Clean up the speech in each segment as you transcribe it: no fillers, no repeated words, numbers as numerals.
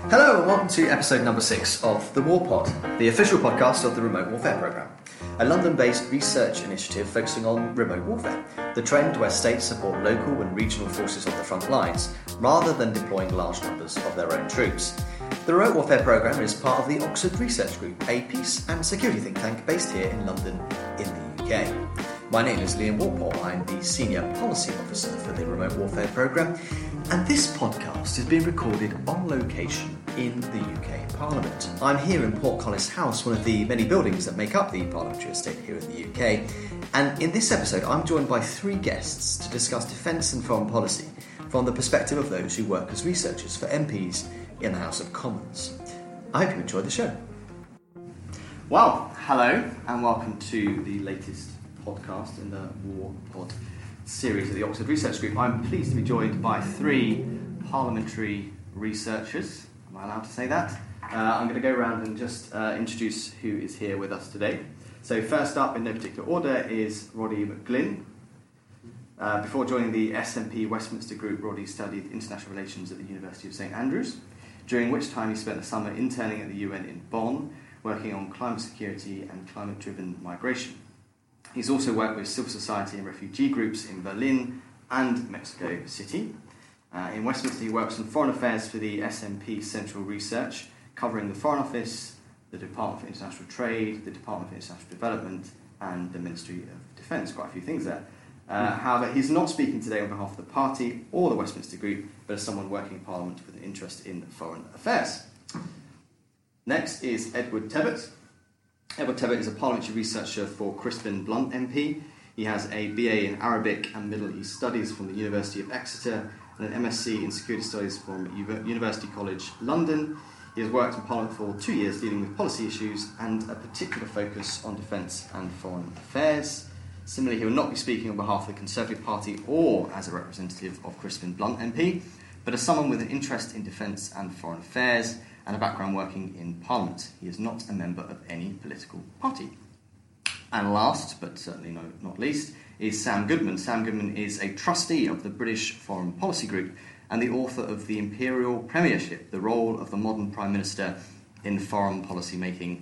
Hello and welcome to episode number 6 of The War Pod, the official podcast of the Remote Warfare Programme, a London-based research initiative focusing on remote warfare, the trend where states support local and regional forces on the front lines, rather than deploying large numbers of their own troops. The Remote Warfare Programme is part of the Oxford Research Group, a peace and security think tank based here in London in the UK. My name is Liam Walpole, I'm the Senior Policy Officer for the Remote Warfare Programme, and this podcast is being recorded on location in the UK Parliament. I'm here in Portcullis House, one of the many buildings that make up the parliamentary estate here in the UK, and in this episode I'm joined by 3 guests to discuss defence and foreign policy from the perspective of those who work as researchers for MPs in the House of Commons. I hope you enjoyed the show. Well, hello and welcome to the latest podcast in the War Pod series of the Oxford Research Group. I'm pleased to be joined by 3 parliamentary researchers. Am I allowed to say that? I'm going to go around and just introduce who is here with us today. So first up, in no particular order, is Roddy McGlynn. Before joining the SNP Westminster Group, Roddy studied international relations at the University of St Andrews, during which time he spent the summer interning at the UN in Bonn, working on climate security and climate-driven migration. He's also worked with civil society and refugee groups in Berlin and Mexico City. In Westminster, he works on foreign affairs for the SNP Central Research, covering the Foreign Office, the Department for International Trade, the Department for International Development, and the Ministry of Defence. Quite a few things there. However, he's not speaking today on behalf of the party or the Westminster Group, but as someone working in Parliament with an interest in foreign affairs. Next is Edward Tebbett. Edward Tebbett is a parliamentary researcher for Crispin Blunt MP. He has a BA in Arabic and Middle East Studies from the University of Exeter and an MSc in Security Studies from University College London. He has worked in Parliament for 2 years dealing with policy issues and a particular focus on defence and foreign affairs. Similarly, he will not be speaking on behalf of the Conservative Party or as a representative of Crispin Blunt MP, but as someone with an interest in defence and foreign affairs and a background working in Parliament. He is not a member of any political party. And last, but certainly not least, is Sam Goodman. Sam Goodman is a trustee of the British Foreign Policy Group and the author of The Imperial Premiership, The Role of the Modern Prime Minister in Foreign Policy Making,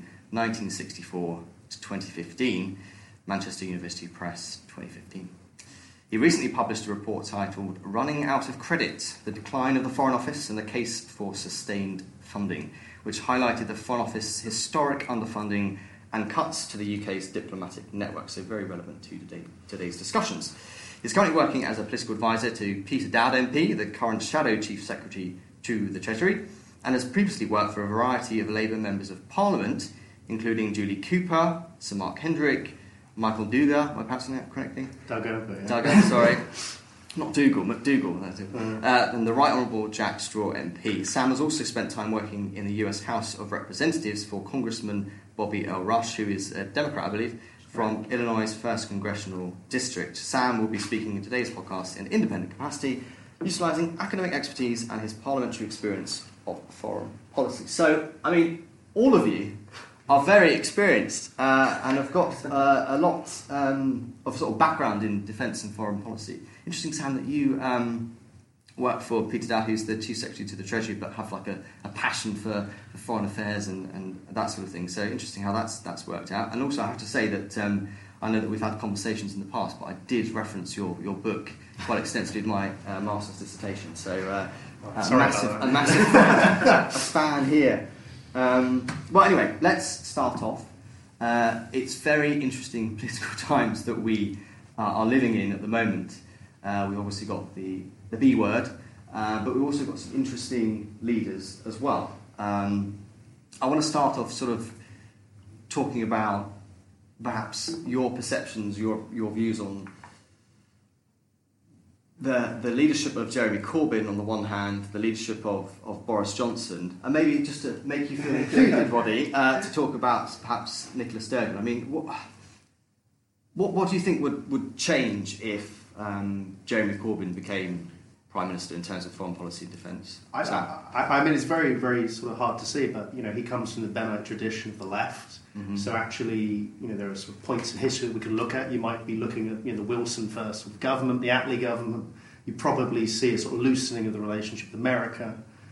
1964 to 2015, Manchester University Press, 2015. He recently published a report titled Running Out of Credit, The Decline of the Foreign Office and the Case for Sustained Funding, which highlighted the Foreign Office's historic underfunding and cuts to the UK's diplomatic network, so very relevant to today's discussions. He's currently working as a political advisor to Peter Dowd MP, the current Shadow Chief Secretary to the Treasury, and has previously worked for a variety of Labour members of Parliament, including Julie Cooper, Sir Mark Hendrick, Michael Dougar, am I pronouncing that correctly? Dougar, sorry. Not Dougal, McDougall, that's it. And the Right Honourable Jack Straw MP. Sam has also spent time working in the US House of Representatives for Congressman Bobby L. Rush, who is a Democrat, I believe, from Illinois' 1st Congressional District. Sam will be speaking in today's podcast in independent capacity, utilising academic expertise and his parliamentary experience of foreign policy. So, I mean, all of you are very experienced and have got a lot of sort of background in defence and foreign policy. Interesting, Sam, that you work for Peter Dowd, who's the Chief Secretary to the Treasury, but have like a passion for foreign affairs and that sort of thing. So interesting how that's worked out. And also I have to say that I know that we've had conversations in the past, but I did reference your book quite extensively in my master's dissertation. So a massive fan here. Well, anyway, let's start off. It's very interesting political times that we are living in at the moment. We've obviously got the B word, but we've also got some interesting leaders as well. I want to start off sort of talking about perhaps your perceptions, your views on the leadership of Jeremy Corbyn on the one hand, the leadership of Boris Johnson, and maybe just to make you feel included, Roddy, to talk about perhaps Nicola Sturgeon. I mean, what do you think would change if Jeremy Corbyn became Prime Minister in terms of foreign policy and defence? I mean, it's very, very sort of hard to see, but, you know, he comes from the Benite tradition of the left. Mm-hmm. So actually, you know, there are sort of points in history that we can look at. You might be looking at, you know, the Wilson first sort of government, the Attlee government. You probably see a sort of loosening of the relationship with America.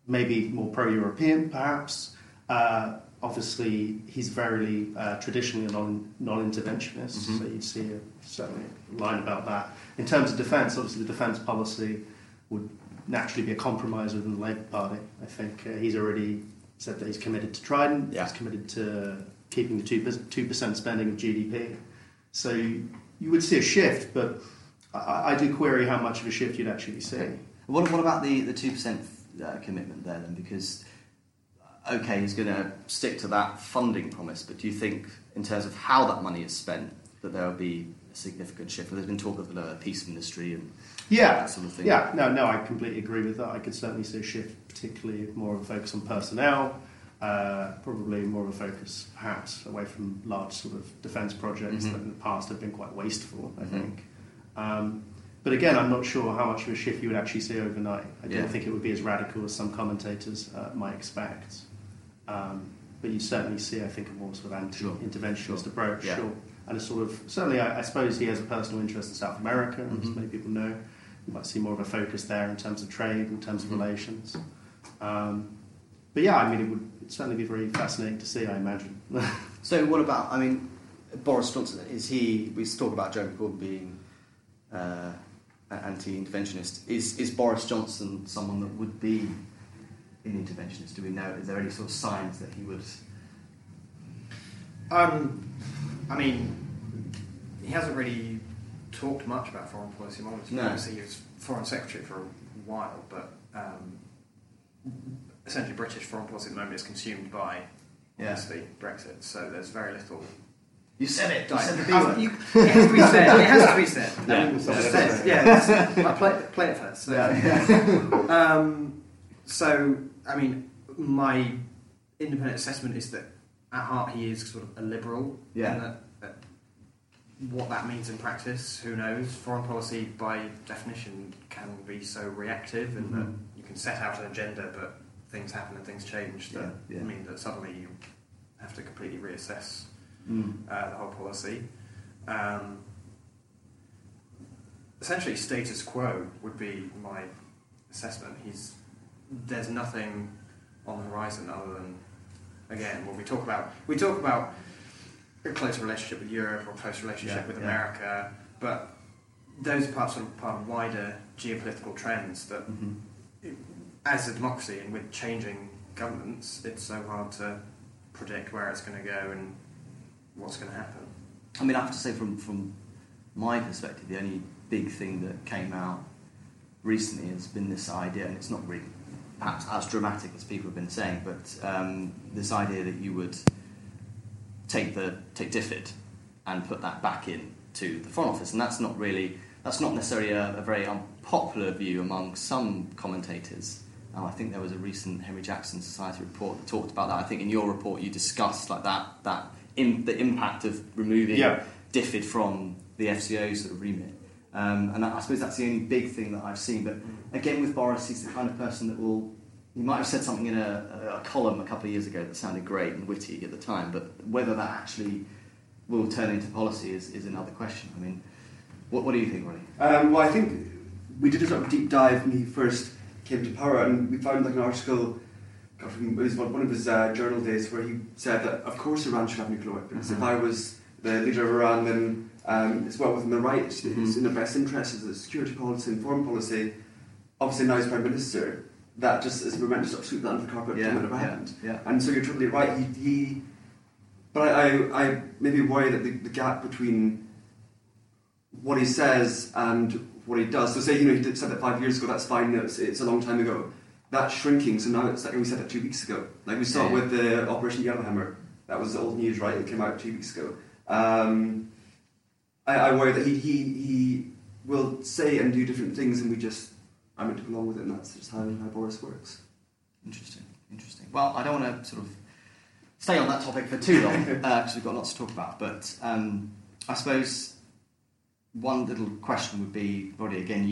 maybe more pro-European, perhaps. Obviously, he's very traditionally a non-interventionist, so you'd see certainly a line about that. In terms of defence, obviously the defence policy would naturally be a compromise within the Labour Party. I think he's already said that he's committed to Trident, he's committed to keeping the 2% spending of GDP. So you would see a shift, but I do query how much of a shift you'd actually see. Okay. What about the 2% commitment there then? Because, okay, he's going to stick to that funding promise, but do you think, in terms of how that money is spent, that there will be a significant shift? There's been talk of the peace ministry and that sort of thing. Yeah, no, I completely agree with that. I could certainly see a shift, particularly more of a focus on personnel, probably more of a focus, perhaps, away from large sort of defence projects that in the past have been quite wasteful, I think. But again, I'm not sure how much of a shift you would actually see overnight. I don't think it would be as radical as some commentators might expect. But you certainly see, I think, a more sort of anti-interventionist approach. Sure. And a sort of, certainly, I suppose he has a personal interest in South America, as many people know. You might see more of a focus there in terms of trade, in terms of relations. But yeah, I mean, it'd certainly be very fascinating to see, I imagine. So what about, I mean, Boris Johnson, we talk about Jeremy Corbyn being anti-interventionist. Is Boris Johnson someone that would be an interventionist? Do we know? Is there any sort of signs that he would? I mean, he hasn't really talked much about foreign policy. Obviously, he was Foreign Secretary for a while, but essentially British foreign policy at the moment is consumed by, obviously, Brexit. So there's very little. You said it. You said the B word. It has to be said. It has to be said. Play it first. So. So, I mean, my independent assessment is that at heart he is sort of a liberal. And that what that means in practice, who knows? Foreign policy, by definition, can be so reactive, and that you can set out an agenda, but things happen and things change. That mean that suddenly you have to completely reassess the whole policy. Essentially, status quo would be my assessment. There's nothing on the horizon other than, again, what we talk about a closer relationship with Europe or a close relationship with America, but those are part of wider geopolitical trends that, as a democracy and with changing governments, it's so hard to predict where it's going to go and what's going to happen. I mean, I have to say, from my perspective, the only big thing that came out recently has been this idea, and it's not really perhaps as dramatic as people have been saying, but this idea that you would take DFID and put that back into the Foreign Office, and that's not necessarily a very unpopular view among some commentators. I think there was a recent Henry Jackson Society report that talked about that. I think in your report you discussed like the impact of removing DFID from the FCO sort of remit. And I suppose that's the only big thing that I've seen. But again, with Boris, he's the kind of person that he might have said something in a column a couple of years ago that sounded great and witty at the time, but whether that actually will turn into policy is another question. I mean, what do you think, Ronnie? Well, I think we did a sort of deep dive when he first came to power, and we found like an article from one of his journal days where he said that of course Iran should have nuclear weapons. If I was the leader of Iran, then it's well within the right. It's in the best interest of the security policy and foreign policy. Obviously now he's Prime Minister. That just is meant to sort of sweep that under the carpet and never happened. And so you're totally right. But I maybe worry that the gap between what he says and what he does. So say he said that 5 years ago. That's fine. It's a long time ago. That's shrinking. So now it's like we said that 2 weeks ago. Like we saw it with the Operation Yellowhammer. That was old news, right? It came out 2 weeks ago. I worry that he will say and do different things, and I'm meant to go along with it, and that's just how Boris works. Interesting. Well, I don't want to sort of stay on that topic for too long, because we've got lots to talk about, but I suppose one little question would be, Roddy, again,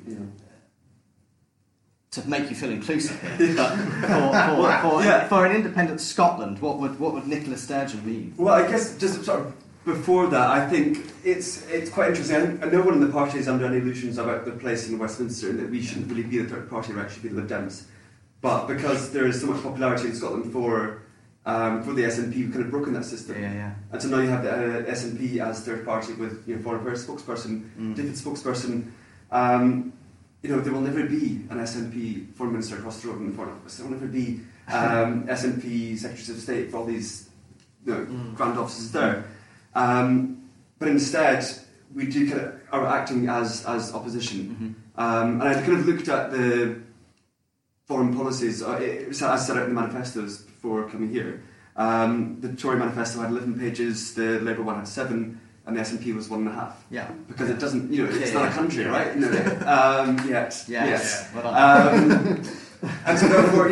to make you feel inclusive here, but for an independent Scotland, what would Nicola Sturgeon mean? Well, I guess just sort of before that, I think it's quite interesting. No one in the party is under any illusions about the place in Westminster, and that we shouldn't really be the third party, or actually be the Lib Dems. But because there is so much popularity in Scotland for the SNP, we've kind of broken that system. And so now you have the SNP as third party with foreign affairs spokesperson, defence spokesperson. There will never be an SNP foreign minister across the road in the Foreign Office. There will never be SNP secretaries of state for all these grand offices there. But instead, we do kind of are acting as opposition. And I kind of looked at the foreign policies as set out in the manifestos before coming here. The Tory manifesto had 11 pages, the Labour one had 7, and the SNP was 1.5. Yeah. Because it doesn't, it's not a country, right? No. Yet. Yes. Well done. And so therefore,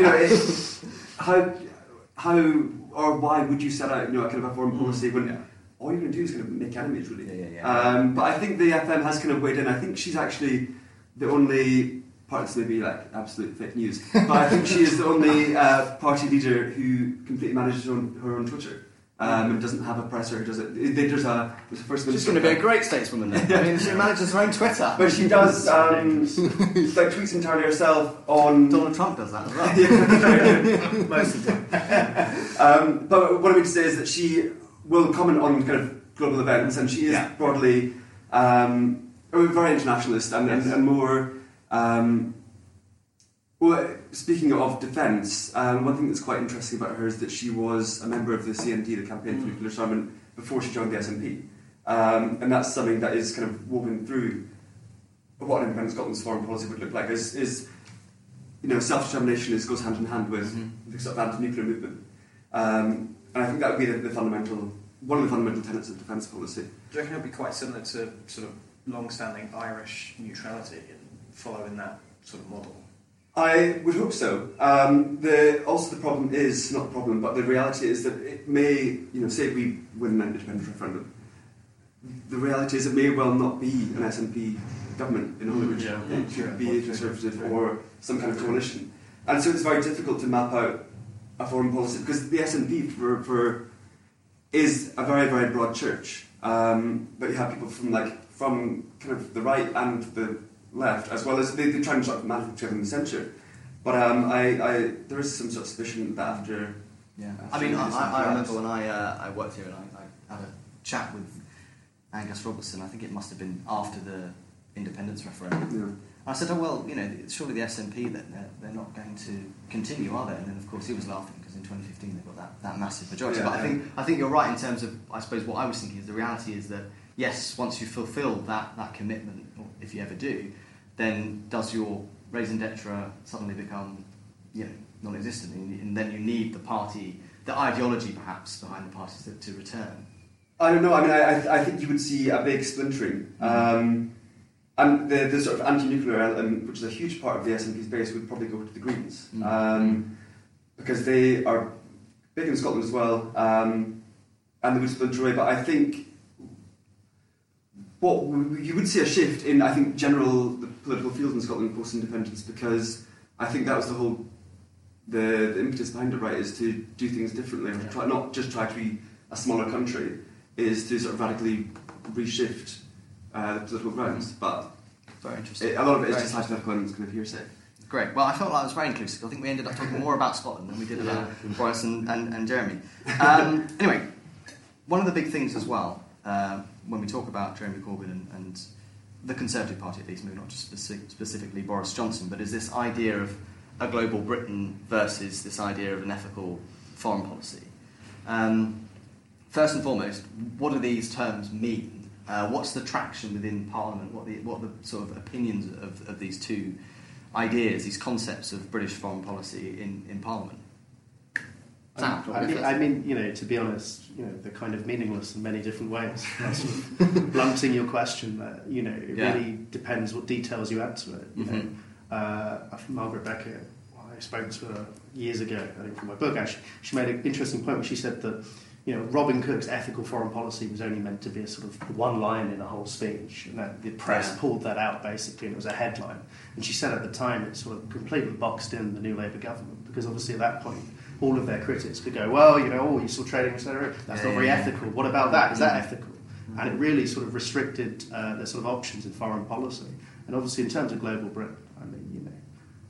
how or why would you set out, kind of a foreign policy when all you're going to do is kind of make enemies, really? But I think the FM has kind of weighed in. I think she's actually the only part, this may be like absolute fake news, but I think she is the only party leader who completely manages her own Twitter. And doesn't have a presser who does it. There's a first minister. She's going to be a great stateswoman then. I mean, she manages her own Twitter. But she does like tweets entirely herself on. Donald Trump does that as well. Most of the time. But what I mean to say is that she will comment on kind of global events, and she is broadly very internationalist and more. Well, speaking of defence, one thing that's quite interesting about her is that she was a member of the CND, the Campaign for Nuclear Disarmament, before she joined the SNP. And that's something that is kind of woven through what an independent Scotland's foreign policy would look like. Is self-determination goes hand in hand with the sort of anti-nuclear movement. And I think that would be one of the fundamental tenets of defence policy. Do you reckon it would be quite similar to sort of long-standing Irish neutrality and following that sort of model? I would hope so. Also the problem is, not the problem, but the reality is that it may, say we win an independent referendum, the reality is it may well not be an SNP government in other words. It could be a Conservative or some kind of coalition. And so it's very difficult to map out a foreign policy, because the SNP is a very, very broad church. But you have people from kind of the right and the left, as well as they try and sort of manufacture them in the centre. But there is some sort of suspicion that after. Yeah, I mean, I remember when I worked here and I had a chat with Angus Robertson. I think it must have been after the independence referendum. I said, oh well, surely the SNP they're not going to continue, are they? And then of course he was laughing because in 2015 they got that massive majority. But I think you're right in terms of, I suppose what I was thinking is the reality is that yes, once you fulfil that commitment, or if you ever do, then does your raison d'etre suddenly become, non-existent, and then you need the party, the ideology perhaps behind the parties to return? I don't know. I mean, I think you would see a big splintering, and the sort of anti-nuclear element, which is a huge part of the SNP's base, would probably go to the Greens, because they are big in Scotland as well, and they would splinter away. But I think you would see a shift in, I think, the political field in Scotland post-independence, because I think that was the impetus behind it, right, is to do things differently, not just try to be a smaller country, is to sort of radically reshift the political grounds. But very interesting. A lot of it is just hypothetical and kind of hearsay. Great. Well, I felt like it was very inclusive. I think we ended up talking more about Scotland than we did about Boris and Jeremy. Anyway, one of the big things as well, when we talk about Jeremy Corbyn and the Conservative Party at least, maybe not just specifically Boris Johnson, but is this idea of a global Britain versus this idea of an ethical foreign policy. First and foremost, what do these terms mean? What's the traction within Parliament? What are the sort of opinions of these two ideas, these concepts of British foreign policy in Parliament? Sam, I mean, to be honest, they're kind of meaningless in many different ways. That's sort of blunting your question. It really depends what details you add to it. Margaret Becker, I spoke to her years ago, I think, for my book. Actually, she made an interesting point where she said that Robin Cook's ethical foreign policy was only meant to be a sort of one line in a whole speech, and that the press pulled that out basically, and it was a headline. And she said at the time it sort of completely boxed in the New Labour government, because obviously at that point all of their critics could go, well, you're still trading, etc. That's not very ethical. What about that? Is that ethical? And it really sort of restricted their sort of options in foreign policy. And obviously in terms of global Britain, I mean,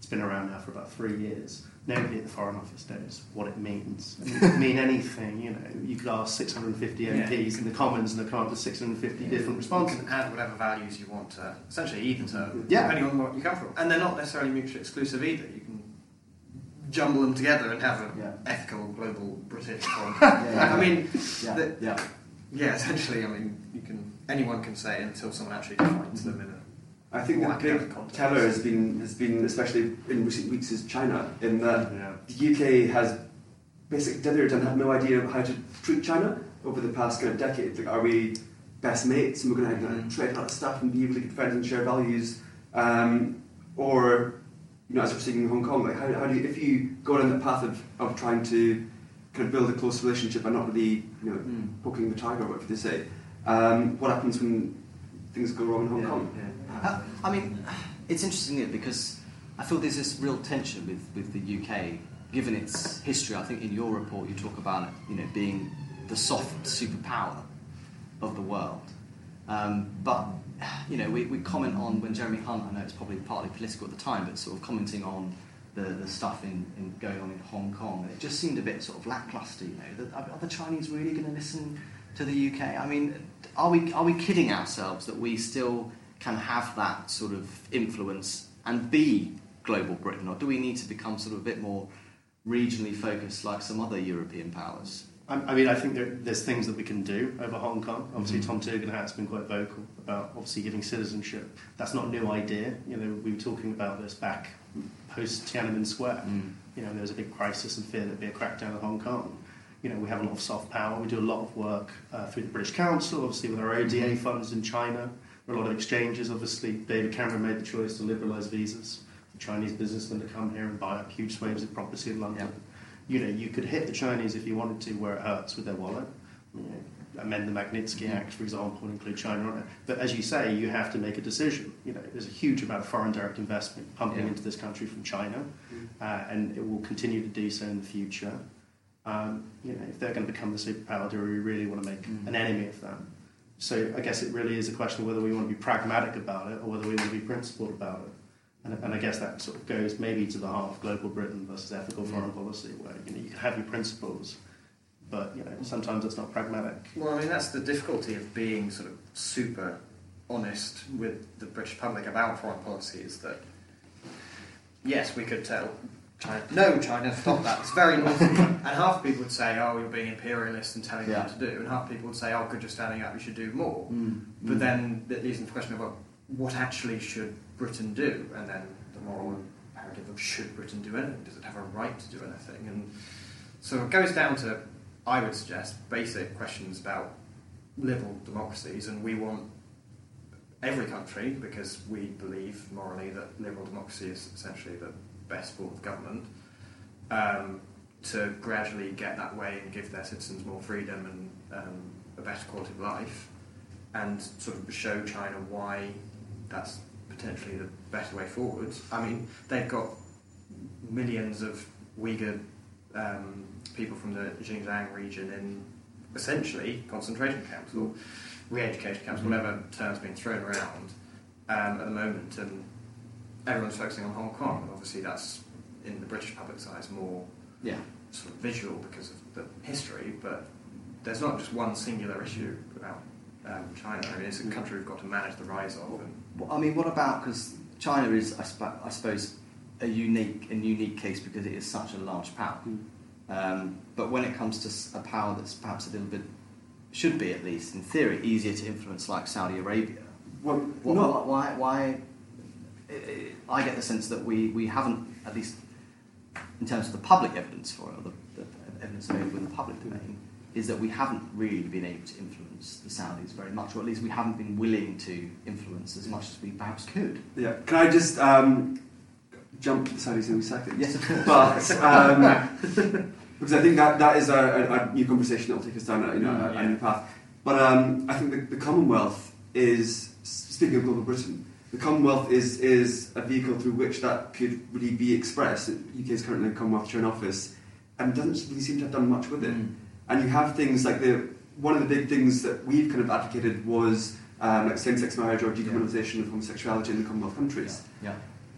It's been around now for about 3 years. Nobody at the Foreign Office knows what it means. It could mean anything, you know. You could ask 650 MPs in the Commons and they'll come up with 650 different responses. You can add whatever values you want to, essentially either term, depending on what you come from. And they're not necessarily mutually exclusive either. You can jumble them together and have an ethical, global, British one. I mean, essentially, I mean, anyone can say it until someone actually defines them in a... I think the big teller has been, especially in recent weeks, is China, in that the UK has basically dithered and had no idea how to treat China over the past kind of decade. Like, are we best mates and we're going to trade a lot of stuff and be really good friends and share values? Or, you know, as we're seeing in Hong Kong, like how do you, if you go down the path of trying to kind of build a close relationship and not really, you know, poking the tiger, or whatever they say, what happens when things go wrong in Hong Kong? I mean, it's interesting because I feel there's this real tension with the UK, given its history. I think in your report you talk about it, you know, being the soft superpower of the world. But you know, we comment on when Jeremy Hunt, I know it's probably partly political at the time, but sort of commenting on the stuff in going on in Hong Kong, and it just seemed a bit sort of lacklustre. You know, are the Chinese really going to listen to the UK? I mean, are we kidding ourselves that we still can have that sort of influence and be global Britain, or do we need to become sort of a bit more regionally focused like some other European powers? I mean, I think there's things that we can do over Hong Kong. Obviously, Tom Tugendhat's been quite vocal about obviously giving citizenship. That's not a new idea. You know, we were talking about this back post Tiananmen Square. You know, there was a big crisis and fear there'd be a crackdown in Hong Kong. You know, we have a lot of soft power. We do a lot of work through the British Council, obviously with our ODA funds in China. There are a lot of exchanges. Obviously, David Cameron made the choice to liberalise visas for Chinese businessmen to come here and buy up huge swathes of property in London. You know, you could hit the Chinese if you wanted to where it hurts with their wallet. You know, amend the Magnitsky Act, for example, and include China on it. But as you say, you have to make a decision. You know, there's a huge amount of foreign direct investment pumping into this country from China, and it will continue to do so in the future. You know, if they're going to become the superpower, do we really want to make an enemy of them? So I guess it really is a question of whether we want to be pragmatic about it or whether we want to be principled about it. And I guess that sort of goes maybe to the heart of global Britain versus ethical foreign policy, where, you know, you can have your principles, but, you know, sometimes it's not pragmatic. Well, I mean, that's the difficulty of being sort of super honest with the British public about foreign policy, is that, yes, we could tell China, no, China, stop that, it's very naughty. And half the people would say, oh, you're being imperialist and telling them what to do, and half the people would say, oh, good, you're standing up, you should do more. But then it leaves the question of, well, what actually should Britain do? And then the moral imperative of, should Britain do anything? Does it have a right to do anything? And so it goes down to, I would suggest, basic questions about liberal democracies, and we want every country, because we believe morally that liberal democracy is essentially the best form of government, to gradually get that way and give their citizens more freedom and a better quality of life, and sort of show China why that's potentially the better way forward. I mean, they've got millions of Uyghur people from the Xinjiang region in essentially concentration camps or re-education camps, whatever term's been thrown around at the moment, and everyone's focusing on Hong Kong, and obviously that's, in the British public's eyes, more sort of visual because of the history, but there's not just one singular issue about China. I mean, it's a country we've got to manage the rise of. And I mean, what about, because China is, I suppose, a unique case because it is such a large power. But when it comes to a power that's perhaps a little bit, should be at least in theory, easier to influence, like Saudi Arabia, why? I get the sense that we haven't, at least in terms of the public evidence for it, or the evidence available in the public domain, is that we haven't really been able to influence the Saudis very much, or at least we haven't been willing to influence as much as we perhaps could. Yeah, can I just jump to the Saudis in a second? Yes, of course. But because I think that is a new conversation that will take us down a new path. But I think the Commonwealth is, speaking of global Britain, the Commonwealth is a vehicle through which that could really be expressed. The UK is currently a Commonwealth Chair in office and doesn't really seem to have done much with it. And you have things like one of the big things that we've kind of advocated was like same-sex marriage or decriminalisation of homosexuality in the Commonwealth countries.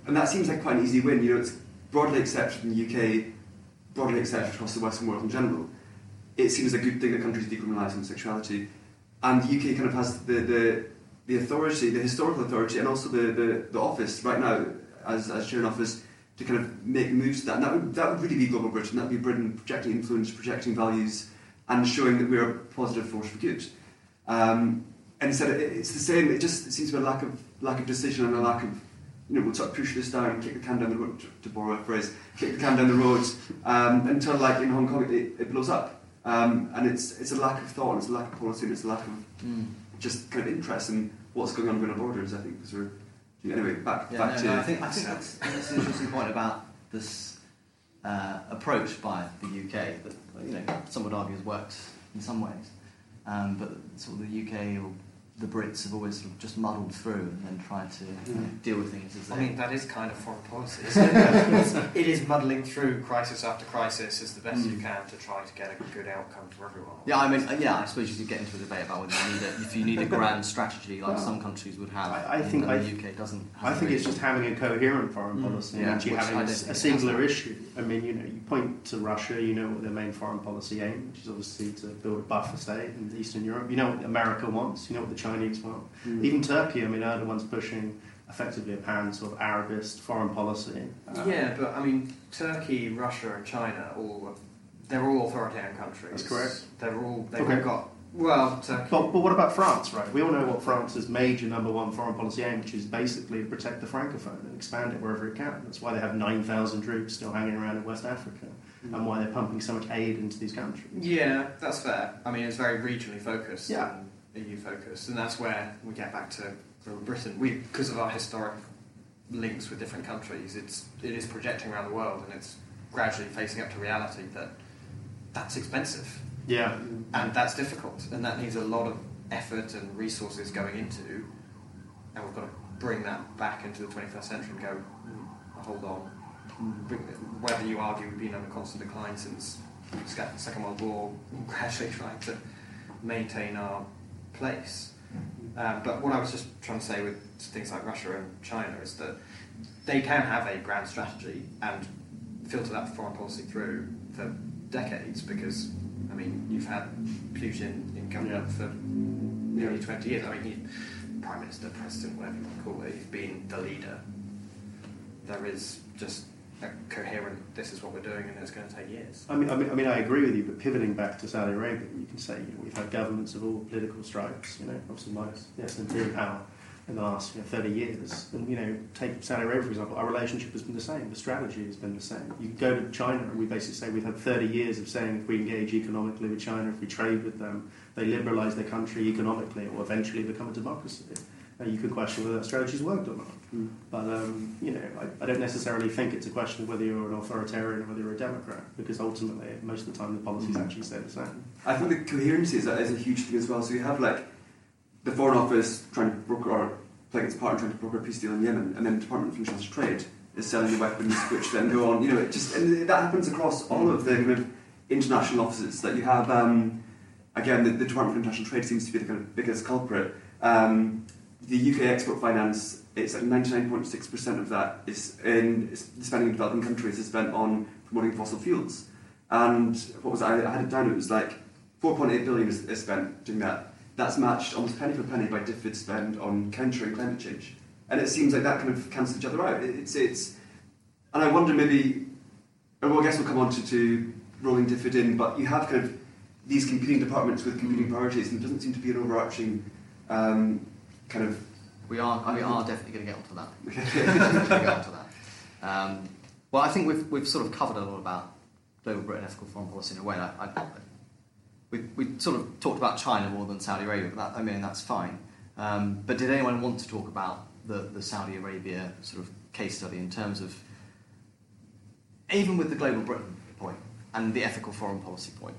and that seems like quite an easy win. You know, it's broadly accepted in the UK, broadly accepted across the Western world in general. It seems a good thing that countries decriminalise homosexuality, and the UK kind of has the authority, the historical authority, and also the office right now as chair in office to kind of make moves to that. And that would really be global Britain. That would be Britain projecting influence, projecting values, and showing that we're a positive force for good. And instead, it's the same. It seems to be a lack of decision and a lack of, you know, we'll sort of push this down, kick the can down the road, to borrow a phrase, kick the can down the road until, like in Hong Kong, it blows up. And it's a lack of thought, and it's a lack of policy, and it's a lack of just kind of interest in what's going on beyond our borders. I think because we're anyway back to. I think that's an interesting point about this approach by the UK that, you know, some would argue has worked in some ways, but sort of the UK or the Brits have always sort of just muddled through and then tried to deal with things as they... I mean, that is kind of foreign policy, isn't it? It is muddling through crisis after crisis as the best you can to try to get a good outcome for everyone. Yeah, I mean, I suppose you could get into a debate about whether if you need a grand strategy like some countries would have. I think the UK doesn't. I think it's just having a coherent foreign policy and actually having a singular issue. I mean, you know, you point to Russia, you know what their main foreign policy aim, which is obviously to build a buffer state in Eastern Europe. You know what America wants. You know what the Chinese want. Even Turkey, I mean, Erdogan's pushing effectively a pan sort of Arabist foreign policy. Yeah, but I mean, Turkey, Russia, and China they're all authoritarian countries. That's correct. They've all got Turkey. But what about France, right? We all know what France's major number one foreign policy aim, which is basically to protect the francophone and expand it wherever it can. That's why they have 9,000 troops still hanging around in West Africa, and why they're pumping so much aid into these countries. Yeah, that's fair. I mean, it's very regionally focused. Yeah. EU focused, and that's where we get back to Britain. Because of our historic links with different countries, it is projecting around the world, and it's gradually facing up to reality that that's expensive. Yeah, and that's difficult, and that needs a lot of effort and resources going into, and we've got to bring that back into the 21st century and go, hold on. Whether you argue we've been on a constant decline since the Second World War, gradually trying to maintain our place. But what I was just trying to say with things like Russia and China is that they can have a grand strategy and filter that foreign policy through for decades, because, I mean, you've had Putin in government for nearly 20 years. I mean, he's Prime Minister, President, whatever you want to call it, he's been the leader. There is just a coherent, this is what we're doing, and it's going to take years. I mean, I agree with you, but pivoting back to Saudi Arabia, you can say, you know, we've had governments of all political stripes, you know, obviously minus the SNP in power in the last 30 years. And, you know, take Saudi Arabia, for example, our relationship has been the same, the strategy has been the same. You go to China, and we basically say we've had 30 years of saying if we engage economically with China, if we trade with them, they liberalise their country economically, it will eventually become a democracy. You could question whether that strategy's worked or not. But, you know, I don't necessarily think it's a question of whether you're an authoritarian or whether you're a democrat, because ultimately, most of the time, the policies actually stay the same. I think the coherency is a huge thing as well. So you have, like, the Foreign Office trying to broker, or playing its part in trying to broker a peace deal in Yemen, and then the Department of International Trade is selling the weapons which then go on. You know, and that happens across all of the kind of international offices that you have. Again, the Department of International Trade seems to be the kind of biggest culprit. The UK export finance, it's like 99.6% of that is in the spending in developing countries is spent on promoting fossil fuels. And what was I had it down, it was like 4.8 billion is spent doing that. That's matched almost penny for penny by DFID's spend on countering climate change. And it seems like that kind of cancels each other out. And I wonder maybe, well, I guess we'll come on to rolling DFID in, but you have kind of these competing departments with competing priorities, and there doesn't seem to be an overarching kind of... We are definitely going to get onto that. Get onto that. Well, I think we've sort of covered a lot about global Britain ethical foreign policy in a way. We sort of talked about China more than Saudi Arabia, but that's fine. But did anyone want to talk about the Saudi Arabia sort of case study in terms of, even with the global Britain point and the ethical foreign policy point?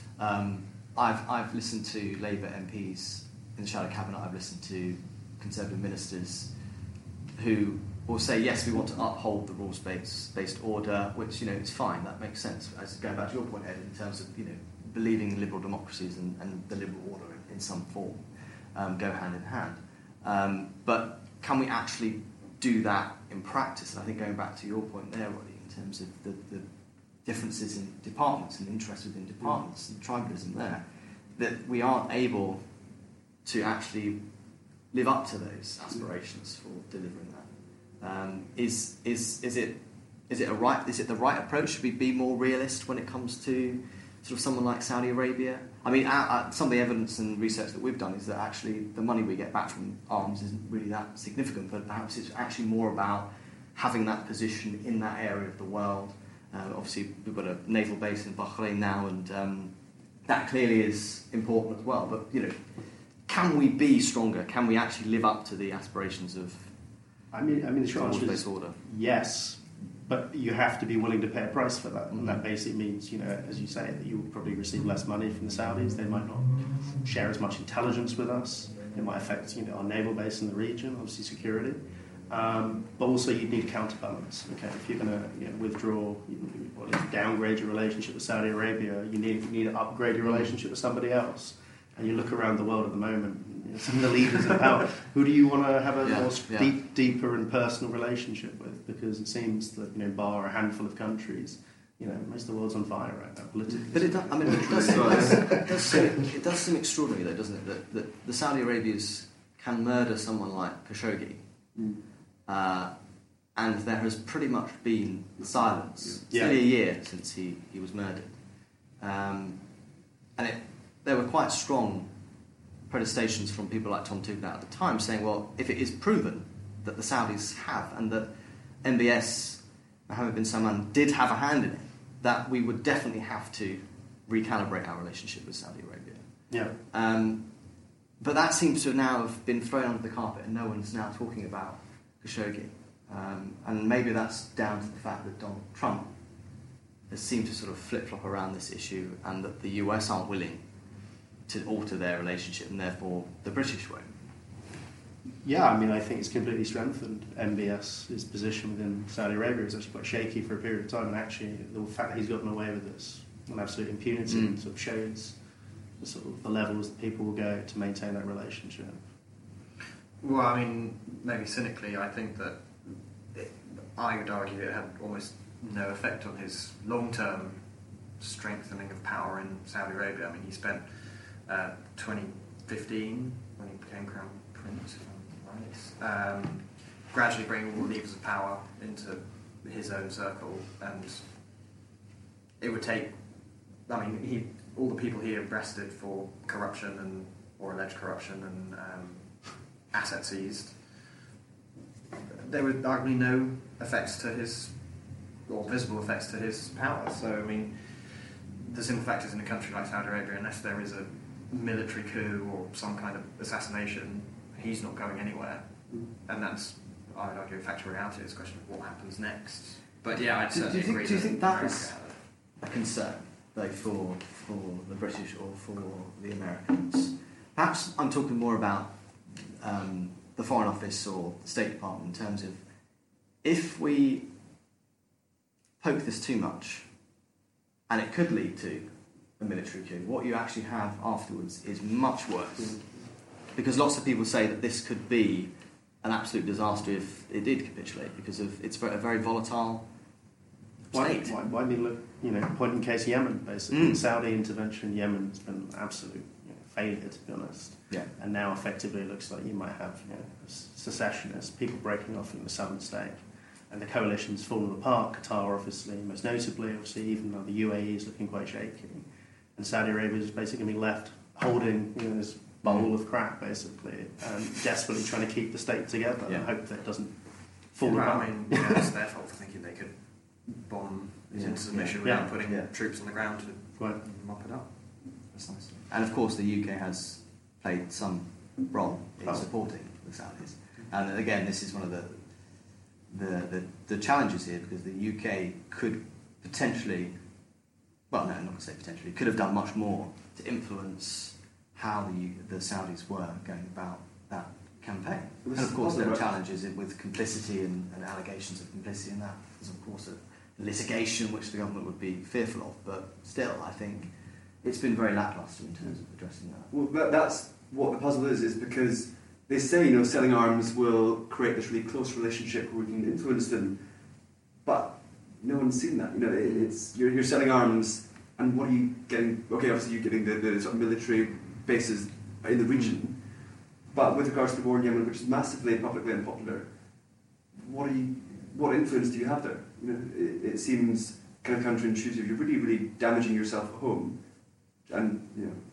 I've listened to Labour MPs in the shadow cabinet. I've listened to Conservative ministers who will say, yes, we want to uphold the rules-based order, which, you know, is fine, that makes sense. As going back to your point, Ed, in terms of, you know, believing in liberal democracies and the liberal order in some form go hand in hand. But can we actually do that in practice. And I think going back to your point there, Roddy, in terms of the differences in departments and interests within departments and tribalism there, that we aren't able to actually live up to those aspirations for delivering that. Is it the right approach? Should we be more realist when it comes to sort of someone like Saudi Arabia? I mean, some of the evidence and research that we've done is that actually the money we get back from arms isn't really that significant, but perhaps it's actually more about having that position in that area of the world. Obviously, we've got a naval base in Bahrain now, and that clearly is important as well. But, can we be stronger? Can we actually live up to the aspirations of the short answer is order? Yes, but you have to be willing to pay a price for that. And that basically means, as you say, that you will probably receive less money from the Saudis. They might not share as much intelligence with us. It might affect, our naval base in the region, obviously security. But also you need a counterbalance. Okay, if you're going to withdraw, or downgrade your relationship with Saudi Arabia, you need to upgrade your relationship with somebody else. And you look around the world at the moment, some of the leaders in power, who do you want to have a more deeper and personal relationship with? Because it seems that, bar a handful of countries, most of the world's on fire right now politically. But it does seem extraordinary, though, doesn't it, that the Saudi Arabians can murder someone like Khashoggi, and there has pretty much been silence. It's nearly a year since he was murdered, and there were quite strong protestations from people like Tom Tugendhat at the time, saying, well, if it is proven that the Saudis have, and that MBS, Mohammed bin Salman, did have a hand in it, that we would definitely have to recalibrate our relationship with Saudi Arabia. Yeah. But that seems to now have been thrown under the carpet, and no one's now talking about Khashoggi. And maybe that's down to the fact that Donald Trump has seemed to sort of flip-flop around this issue, and that the US aren't willing to alter their relationship, and therefore the British won't. Yeah, I think it's completely strengthened MBS's position within Saudi Arabia. It was actually quite shaky for a period of time, and actually the fact that he's gotten away with this with absolute impunity sort of shows the levels that people will go to maintain that relationship. Well, maybe cynically, I think that I would argue it had almost no effect on his long-term strengthening of power in Saudi Arabia. He spent 2015, when he became crown prince, if I'm right, gradually bringing all the levers of power into his own circle, and it would take, all the people he arrested for corruption or alleged corruption and assets seized, there were arguably no effects to his, or visible effects to his power. So, the simple fact is, in a country like Saudi Arabia, unless there is a military coup or some kind of assassination, he's not going anywhere. And that's, I would argue, a factual reality. It's a question of what happens next. But yeah, I'd certainly agree. Do you think that is a concern, for the British or for the Americans? Perhaps I'm talking more about the Foreign Office or the State Department, in terms of, if we poke this too much, and it could lead to a military coup, what you actually have afterwards is much worse. Because lots of people say that this could be an absolute disaster if it did capitulate, because it's a very volatile state. Why look, point in case Yemen, basically. The Saudi intervention in Yemen has been an absolute failure, to be honest. Yeah. And now effectively it looks like you might have secessionists, people breaking off in the southern state. And the coalition's fallen apart. Qatar, obviously, most notably, even though the UAE is looking quite shaky. And Saudi Arabia is basically going to be left holding this bowl of crap, basically, and desperately trying to keep the state together and hope that it doesn't fall apart. It's their fault for thinking they could bomb into submission without putting troops on the ground to mop it up. That's nice. And of course, the UK has played some role in supporting the Saudis. And again, this is one of the challenges here, because the UK could potentially, well, no, I'm not going to say potentially, could have done much more to influence how the Saudis were going about that campaign. And of course, there are challenges with complicity and allegations of complicity, and that is, of course, a litigation which the government would be fearful of. But still, I think it's been very lacklustre in terms of addressing that. Well, that's what the puzzle is because they say, selling arms will create this really close relationship where we can influence them, but no one's seen that. It's you're selling arms, and what are you getting? Okay, obviously you're getting the sort of military bases in the region, but with regards to the war in Yemen, which is massively publicly unpopular, what influence do you have there? It seems kind of counterintuitive. You're really, really damaging yourself at home, and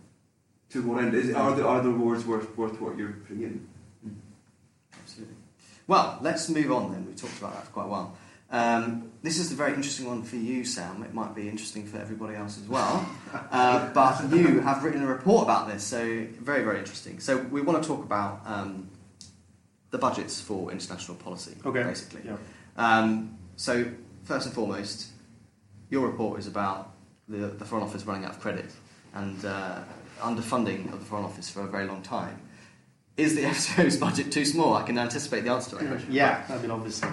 to what end? Are the rewards worth what you're putting in? Absolutely. Well, let's move on then. We talked about that for quite a while. This is a very interesting one for you, Sam. It might be interesting for everybody else as well. But you have written a report about this, so very, very interesting. So we want to talk about the budgets for international policy, basically. Yeah. So first and foremost, your report is about the Foreign Office running out of credit and underfunding of the Foreign Office for a very long time. Is the FCO's budget too small? I can anticipate the answer to that question. Yeah, I mean, obviously.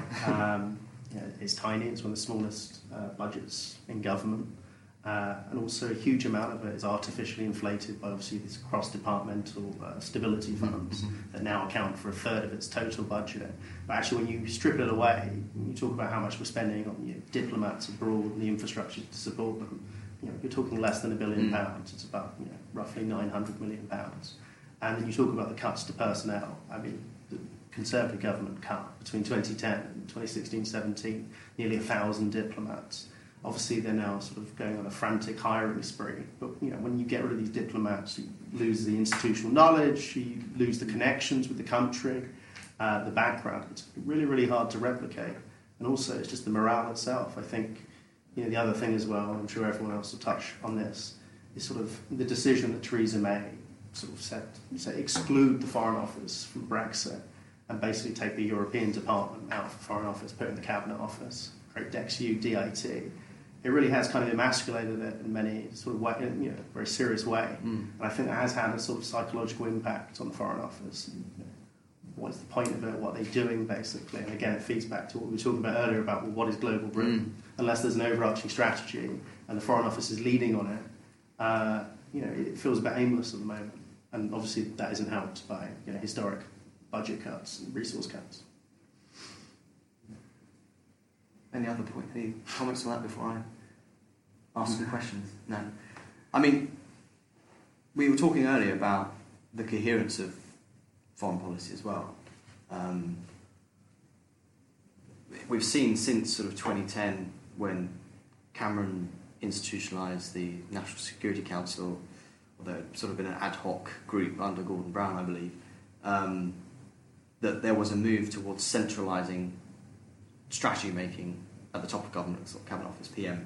It's tiny. It's one of the smallest budgets in government. And also a huge amount of it is artificially inflated by obviously these cross-departmental stability funds that now account for a third of its total budget. But actually when you strip it away, you talk about how much we're spending on diplomats abroad and the infrastructure to support them, you're talking less than £1 billion. It's about roughly £900 million. And then you talk about the cuts to personnel. I mean, the Conservative government cut between 2010 and 2016-17 nearly 1,000 diplomats. Obviously, they're now sort of going on a frantic hiring spree. But when you get rid of these diplomats, you lose the institutional knowledge, you lose the connections with the country, the background. It's really, really hard to replicate. And also, it's just the morale itself. I think the other thing as well, I'm sure everyone else will touch on this, is sort of the decision that Theresa May sort of said exclude the Foreign Office from Brexit and basically take the European department out of the Foreign Office, put it in the Cabinet Office, create DEXU, DIT. It really has kind of emasculated it in many sort of way, very serious way. And I think that has had a sort of psychological impact on the Foreign Office. What's the point of it? What are they doing, basically? And again, it feeds back to what we were talking about earlier about what is global Britain. Unless there's an overarching strategy and the Foreign Office is leading on it, it feels a bit aimless at the moment. And obviously that isn't helped by historic budget cuts and resource cuts. Any other point? Any comments on that before I ask some questions? No. I mean, we were talking earlier about the coherence of foreign policy as well. We've seen since sort of 2010 when Cameron institutionalised the National Security Council, although it's sort of been an ad hoc group under Gordon Brown, I believe, that there was a move towards centralising strategy making at the top of government, sort of Cabinet Office, PM.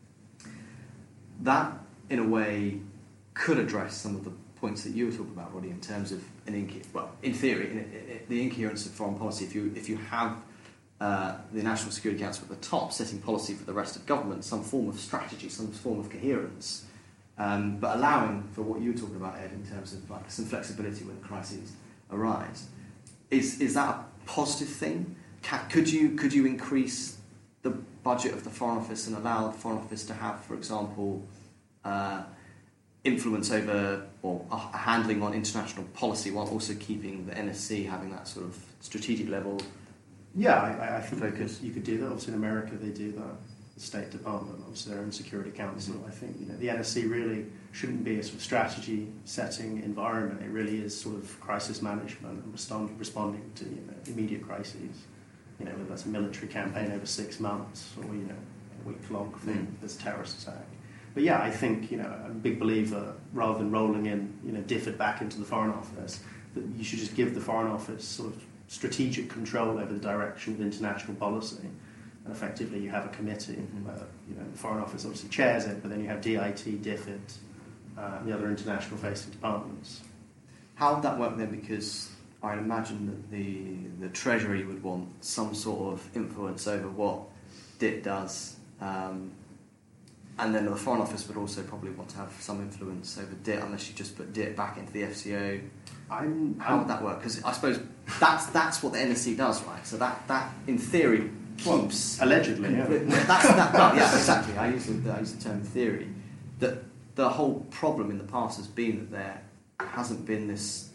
That, in a way, could address some of the points that you were talking about, Roddy, in terms of in theory, the incoherence of foreign policy. If you have the National Security Council at the top setting policy for the rest of government, some form of strategy, some form of coherence, but allowing for what you were talking about, Ed, in terms of like some flexibility when crises arise, is that a positive thing? Could you increase the budget of the Foreign Office and allow the Foreign Office to have, for example, influence over or a handling on international policy while also keeping the NSC having that sort of strategic level? Yeah, I think focus. You could do that. Obviously, in America, they do that. The State Department, obviously, their own Security Council. I think the NSC really shouldn't be a sort of strategy-setting environment. It really is sort of crisis management and responding to immediate crises. Whether that's a military campaign over 6 months or a week-long thing, there's a terrorist attack. But yeah, I think I'm a big believer, rather than rolling in DFID back into the Foreign Office, that you should just give the Foreign Office sort of strategic control over the direction of international policy. And effectively, you have a committee where the Foreign Office obviously chairs it, but then you have DIT, DFID, and the other international-facing departments. How would that work then? Because I'd imagine that the Treasury would want some sort of influence over what DIT does, and then the Foreign Office would also probably want to have some influence over DIT, unless you just put DIT back into the FCO. How would that work? Because I suppose that's what the NSC does, right? So that in theory keeps allegedly. Yeah. Yeah, exactly. I use the term theory. That the whole problem in the past has been that there hasn't been this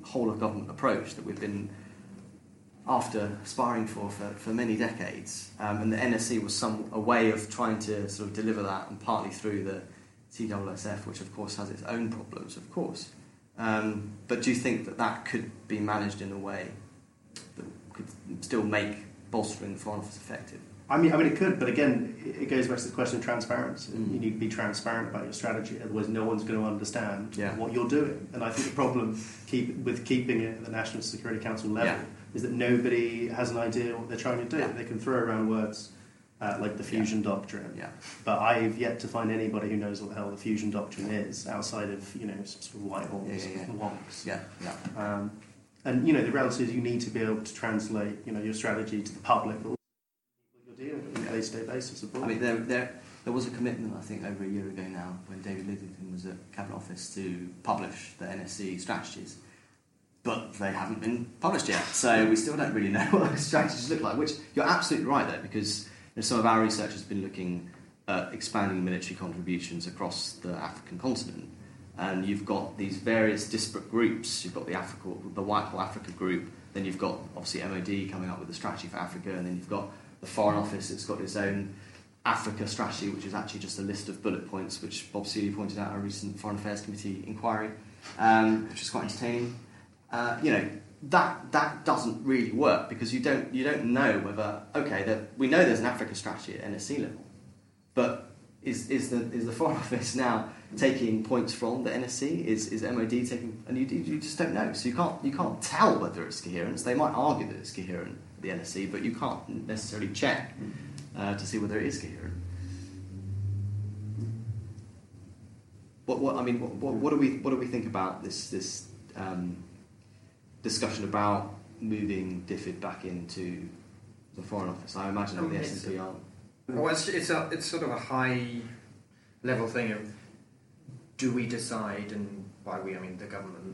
whole of government approach that we've been after aspiring for many decades, and the NSC was a way of trying to sort of deliver that, and partly through the TSSF, which of course has its own problems, of course. But do you think that could be managed in a way that could still make bolstering the Foreign Office effective? I mean, it could, but again, it goes back to the question of transparency. You need to be transparent about your strategy, otherwise no one's going to understand what you're doing. And I think the problem with keeping it at the National Security Council level is that nobody has an idea what they're trying to do. They can throw around words like the fusion doctrine, but I've yet to find anybody who knows what the hell the fusion doctrine is outside of sort of Whitehall's wonks. And the reality is you need to be able to translate your strategy to the public. Dealing on a day-to-day basis. I mean, there was a commitment, I think, over a year ago now, when David Lidington was at Cabinet Office to publish the NSC strategies, but they haven't been published yet, so we still don't really know what those strategies look like. Which you're absolutely right there, because some of our research has been looking at expanding military contributions across the African continent, and you've got these various disparate groups. You've got the Whitehall Africa group, then you've got obviously MOD coming up with a strategy for Africa, and then you've got the Foreign Office. It's got its own Africa strategy, which is actually just a list of bullet points, which Bob Seeley pointed out in a recent Foreign Affairs Committee inquiry, which is quite entertaining. That doesn't really work, because you don't know whether we know there's an Africa strategy at NSC level, but is the Foreign Office now taking points from the NSC? Is MOD taking? And you just don't know, so you can't tell whether it's coherent. They might argue that it's coherent, the NSC, but you can't necessarily check to see whether it is coherent. What do we think about this discussion about moving DFID back into the Foreign Office? I imagine that the SNP aren't. Well, it's sort of a high level thing of, do we decide, and by we I mean the government,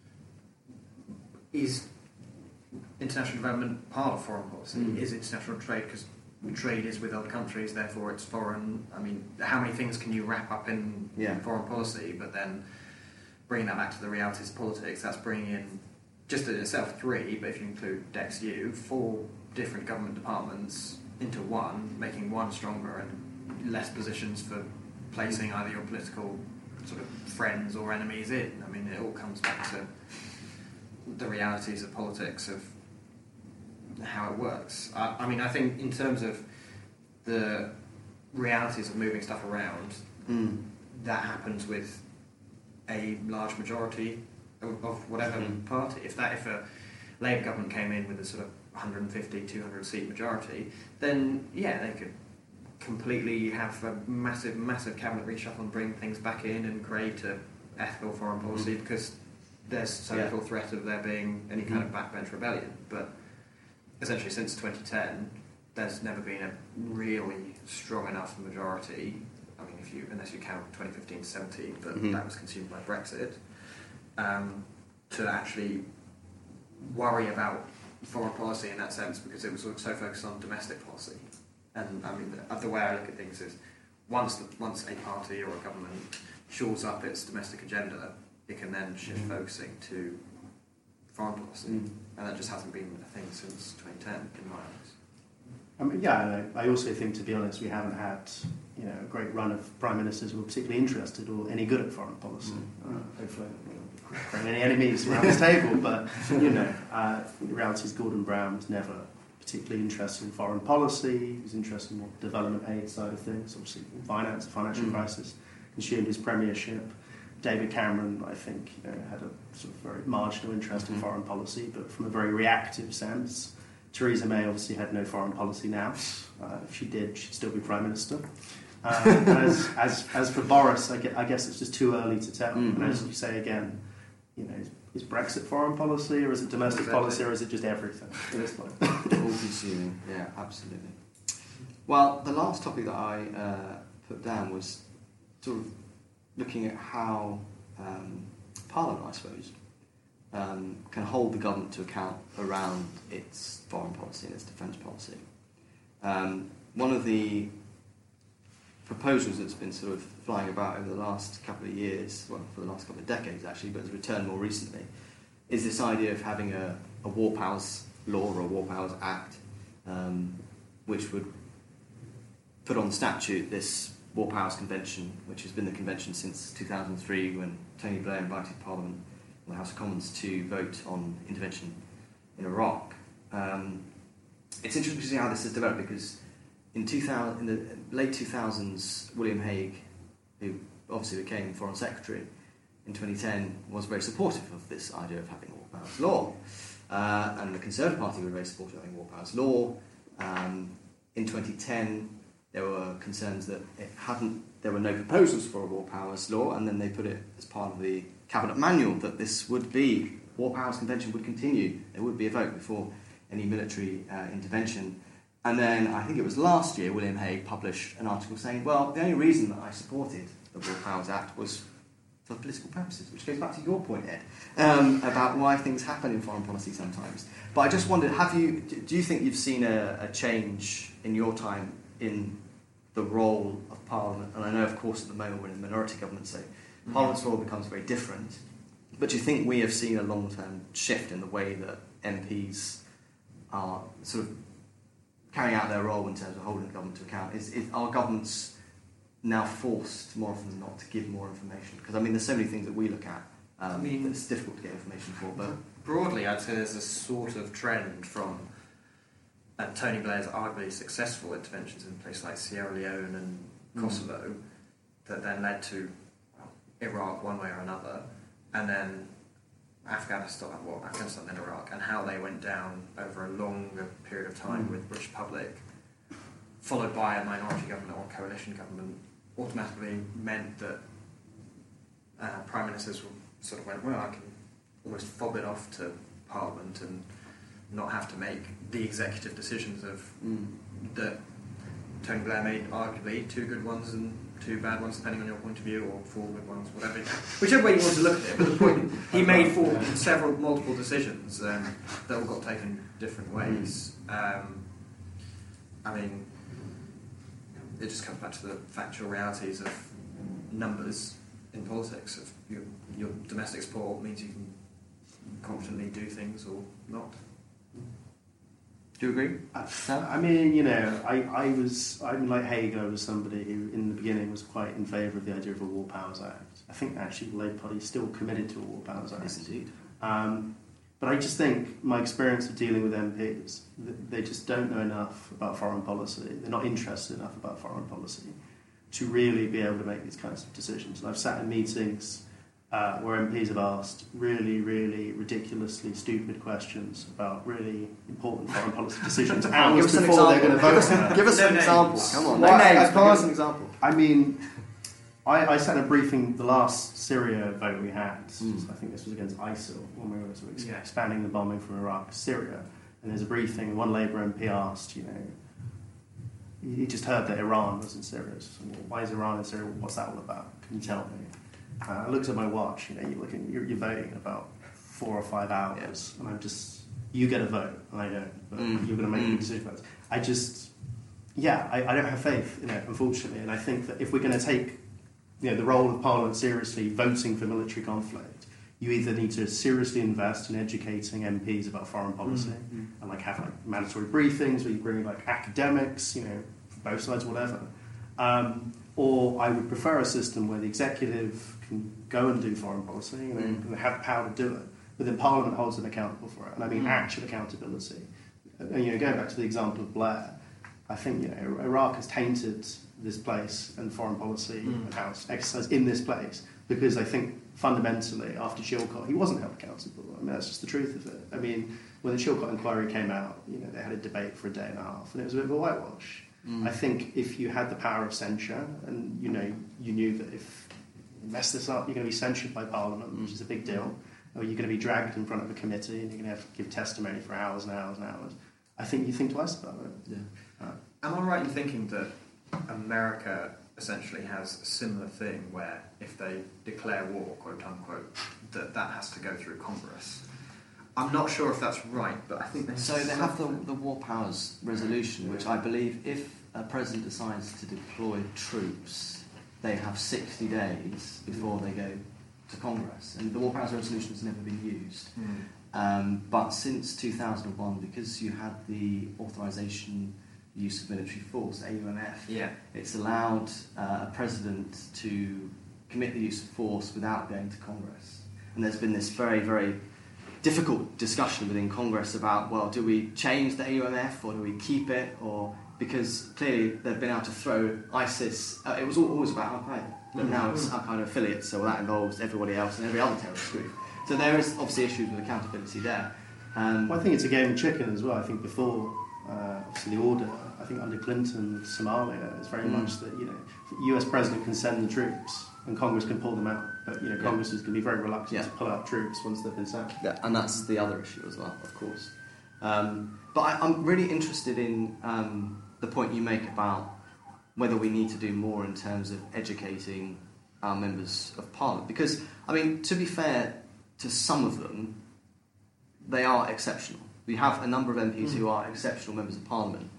is international development part of foreign policy? Is international trade, because trade is with other countries, therefore it's foreign. I mean, how many things can you wrap up in foreign policy? But then bringing that back to the realities of politics, that's bringing in, just in itself, 3, but if you include DexU, 4 different government departments into one, making one stronger and less positions for placing either your political sort of friends or enemies in. I mean, it all comes back to the realities of politics, of how it works. I mean, I think in terms of the realities of moving stuff around, that happens with a large majority of whatever party. If a Labour government came in with a sort of 150, 200 seat majority, then they could completely have a massive cabinet reshuffle and bring things back in and create a ethical foreign policy, because there's so little threat of there being any kind of backbench rebellion. But essentially since 2010 there's never been a really strong enough majority, I mean unless you count 2015-17, but that was consumed by Brexit, to actually worry about foreign policy in that sense, because it was so focused on domestic policy. And I mean, the way I look at things is, once a party or a government shores up its domestic agenda, it can then shift focusing to foreign policy, and that just hasn't been a thing since 2010 in my eyes. I mean, I also think, to be honest, we haven't had a great run of prime ministers who are particularly interested or any good at foreign policy. Hopefully, bring any enemies around this table, but the reality is Gordon Brown was never particularly interested in foreign policy. He was interested in the development aid side of things, obviously the financial crisis consumed his premiership. David Cameron, I think, had a sort of very marginal interest in foreign policy, but from a very reactive sense. Theresa May obviously had no foreign policy now. If she did, she'd still be Prime Minister. As for Boris, I guess it's just too early to tell. And as you say again, is Brexit foreign policy, or is it domestic policy, or is it just everything at this point? All-consuming, yeah, absolutely. Well, the last topic that I put down was sort of looking at how Parliament, I suppose, can hold the government to account around its foreign policy and its defence policy. One of the proposals that's been sort of flying about over the last couple of years, well, for the last couple of decades actually, but has returned more recently, is this idea of having a War Powers Law or a War Powers Act, which would put on statute this War Powers Convention, which has been the convention since 2003 when Tony Blair invited Parliament and the House of Commons to vote on intervention in Iraq. It's interesting to see how this has developed because in the late 2000s, William Hague, who obviously became Foreign Secretary in 2010, was very supportive of this idea of having a War Powers Law. And the Conservative Party were very supportive of having a War Powers Law. In 2010, there were concerns that there were no proposals for a War Powers Law, and then they put it as part of the Cabinet Manual that this would be, War Powers Convention would continue. There would be a vote before any military intervention. And then, I think it was last year, William Hague published an article saying, well, the only reason that I supported the War Powers Act was for political purposes, which goes back to your point, Ed, about why things happen in foreign policy sometimes. But I just wondered, do you think you've seen a change in your time in the role of Parliament? And I know, of course, at the moment we're in a minority government, so Parliament's role becomes very different. But do you think we have seen a long-term shift in the way that MPs are sort of carrying out their role in terms of holding the government to account? Are governments now forced more often than not to give more information? Because I mean, there's so many things that we look at that it's difficult to get information for. But broadly, I'd say there's a sort of trend from Tony Blair's arguably successful interventions in places like Sierra Leone and Kosovo that then led to Iraq one way or another, and then Afghanistan and Iraq, and how they went down over a longer period of time with British public, followed by a minority government or coalition government, automatically meant that prime ministers sort of went, well, I can almost fob it off to Parliament and not have to make the executive decisions of that Tony Blair made arguably 2 good ones and 2 bad ones, depending on your point of view, or 4 good ones, whatever. Whichever way you want to look at it. But the point, he made multiple decisions that all got taken different ways. I mean, it just comes back to the factual realities of numbers in politics. Of your domestic support means you can confidently do things or not. Do you agree? I mean, I'm like Hague. I was somebody who, in the beginning, was quite in favour of the idea of a War Powers Act. I think actually the Labour Party is still committed to a War Powers Act. Yes, indeed. But I just think my experience of dealing with MPs, they just don't know enough about foreign policy. They're not interested enough about foreign policy to really be able to make these kinds of decisions. And I've sat in meetings where MPs have asked really, really ridiculously stupid questions about really important foreign policy decisions hours before they're going to vote. Give us an example. Come on. Well, No names, give us an example. I mean, I sat in a briefing the last Syria vote we had. I think this was against ISIL when we were sort of expanding the bombing from Iraq to Syria. And there's a briefing, one Labour MP asked, he just heard that Iran was in Syria. So, why is Iran in Syria? What's that all about? Can you tell me? I looked at my watch. You're voting in about 4 or 5 hours, and I'm just, you get a vote, and I don't. But you're going to make a decision about this. I don't have faith in it, unfortunately. And I think that if we're going to take the role of Parliament seriously, voting for military conflict, you either need to seriously invest in educating MPs about foreign policy and have mandatory briefings where you bring academics, from both sides, whatever. Or I would prefer a system where the executive can go and do foreign policy and they have the power to do it, but then Parliament holds them accountable for it. And I mean actual accountability. And, going back to the example of Blair, I think Iraq has tainted this place and foreign policy and how it's exercised in this place because I think fundamentally after Chilcot he wasn't held accountable. I mean that's just the truth of it. I mean when the Chilcot inquiry came out, they had a debate for a day and a half and it was a bit of a whitewash. I think if you had the power of censure and you knew that if you mess this up you're going to be censured by Parliament, which is a big deal, or you're going to be dragged in front of a committee and you're going to have to give testimony for hours and hours and hours, I think you think twice about it. Yeah. Am I right in thinking that America essentially has a similar thing where if they declare war, quote unquote, that has to go through Congress? I'm not sure if that's right, but I think they have the War Powers Resolution, which I believe if a president decides to deploy troops, they have 60 days before they go to Congress, and the War Powers Resolution has never been used. But since 2001, because you had the authorization use of military force, AUMF, it's allowed a president to commit the use of force without going to Congress. And there's been this very, very difficult discussion within Congress about, well, do we change the AUMF or do we keep it? Or because clearly they've been able to throw ISIS. It was always about Al Qaeda, but now it's Al Qaeda affiliates, so that involves everybody else and every other terrorist group. So there is obviously issues with accountability there. Well, I think it's a game of chicken as well. I think before, obviously, the order. I think under Clinton, Somalia is very much that the US president can send the troops and Congress can pull them out, but Congress is going to be very reluctant to pull out troops once they've been sent. Yeah, and that's the other issue as well, of course. But I'm really interested in the point you make about whether we need to do more in terms of educating our members of Parliament, because I mean, to be fair to some of them, they are exceptional. We have a number of MPs who are exceptional members of Parliament.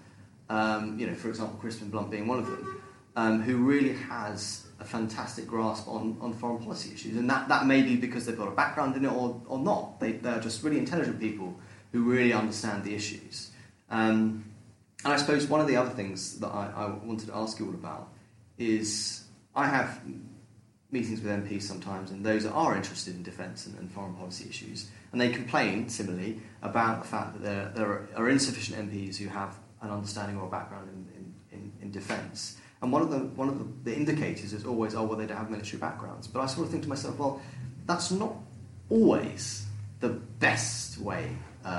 For example, Crispin Blunt being one of them, who really has a fantastic grasp on foreign policy issues. And that may be because they've got a background in it or not. They're just really intelligent people who really understand the issues. And I suppose one of the other things that I wanted to ask you all about is I have meetings with MPs sometimes, and those that are interested in defence and foreign policy issues, and they complain, similarly, about the fact that there are insufficient MPs who have an understanding or a background in defence. And one of the indicators is always, well, they don't have military backgrounds. But I sort of think to myself, well, that's not always the best way